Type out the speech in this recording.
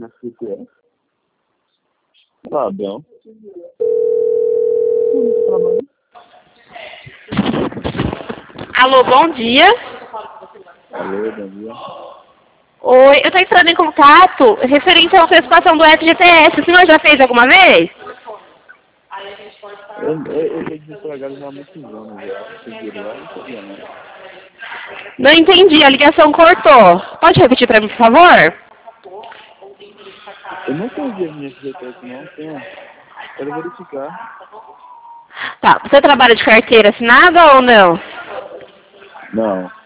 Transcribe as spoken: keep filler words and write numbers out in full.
na C T S? Ladrão. Alô, bom dia. Alô, bom dia. Oi, eu estou entrando em contato referente à antecipação do F G T S. O senhor já fez alguma vez? Eu, eu, eu tô desempregado já há muitos anos já. Seguro lá, não sabia não. Não entendi, a ligação cortou. Pode repetir para mim, por favor? Eu não perdi a minha F G T S não, tenho. Quero verificar. Tá, você trabalha de carteira assinada ou não? Não.